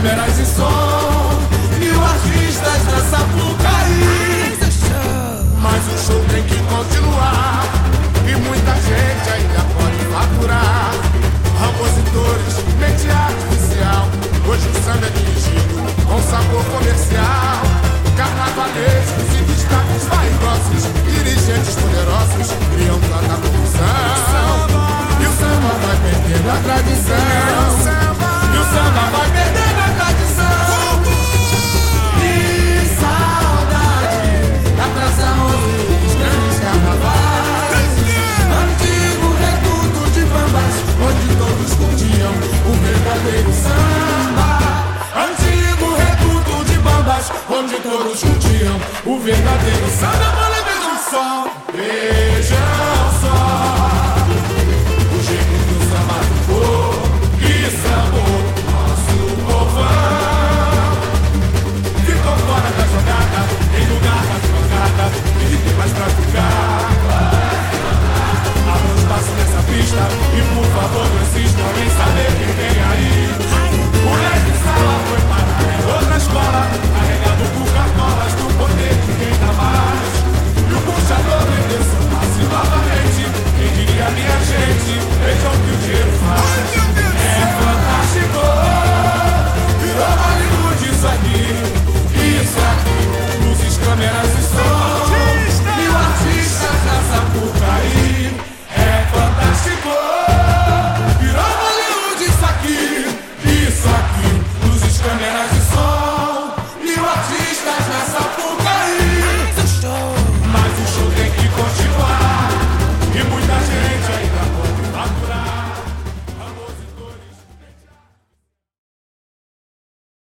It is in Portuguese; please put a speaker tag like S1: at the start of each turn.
S1: câmeras e som, mil artistas na Sapucaí. Mas o show tem que continuar e muita gente ainda pode faturar. Compositores, mente artificial, hoje o samba é dirigido com sabor comercial. Carnavalescos e destaques vaidosos, dirigentes poderosos criam tanta confusão. E o samba vai perdendo a tradição. E o samba vai perdendo a tradição. Que saudade da Praça Rosa, os grandes carnavais. Antigo reduto de Bambas, onde todos curtiam o verdadeiro samba. Antigo reduto de Bambas, onde todos curtiam o verdadeiro samba. Bola do sol, veja.